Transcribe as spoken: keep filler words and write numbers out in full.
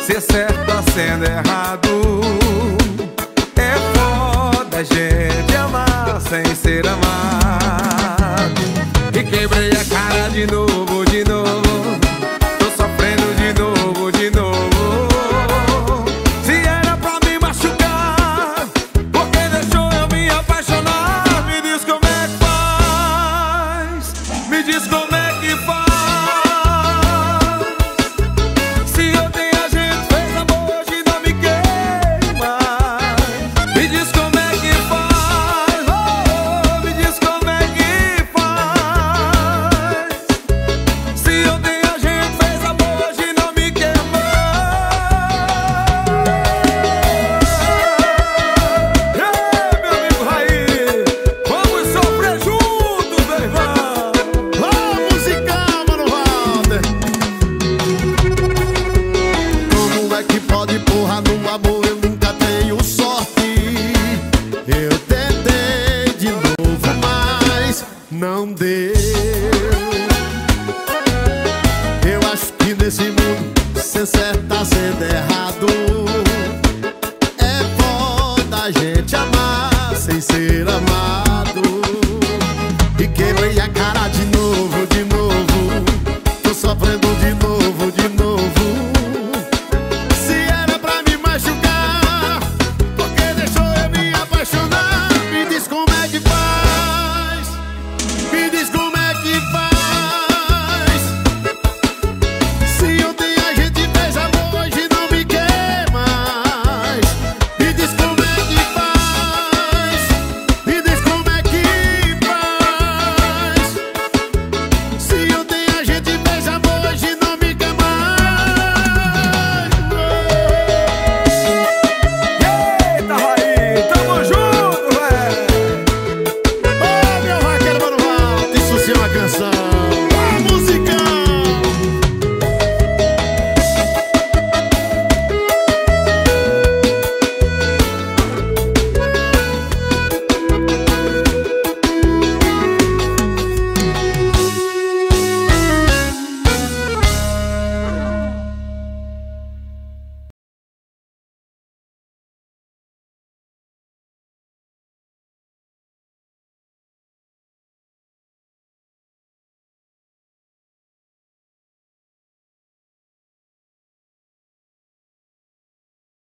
ser certo tá sendo errado. É foda a gente amar sem ser amado. E quebrei a cara de novo, de novo. Tô sofrendo de novo, de novo. Se era pra me machucar, porque deixou eu me apaixonar? Me diz como é que faz, me diz como é que faz. Se ontem a gente fez amor, hoje não me quer mais. Me diz como é que faz, oh, me diz como é que faz. Se ontem a gente fez amor, hoje não me quer mais. Ei, meu amigo Raí, vamos sofrer juntos, meu irmão. Ô, musical, mano Walter. Como é que pode, porra, no amor eu nunca tenho sorte? Eu tentei de novo, mas não deu. Eu acho que nesse mundo ser certo tá sendo errado. É foda a gente amar sem ser amado.